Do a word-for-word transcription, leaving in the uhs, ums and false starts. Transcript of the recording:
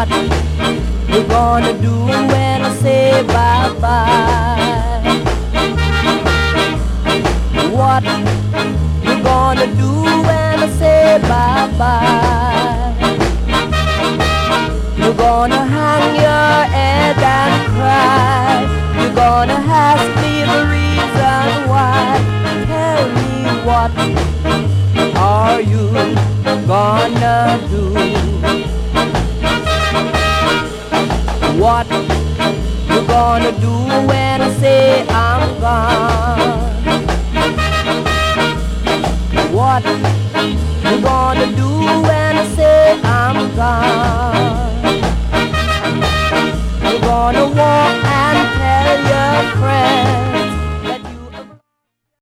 What you gonna do when I say bye-bye? What you gonna do when I say bye-bye? You're gonna hang your head and cry. You're gonna ask me the reason why. Tell me, what are you gonna do? What you gonna do when I say I'm gone? What you gonna do when I say I'm gone? You're gonna walk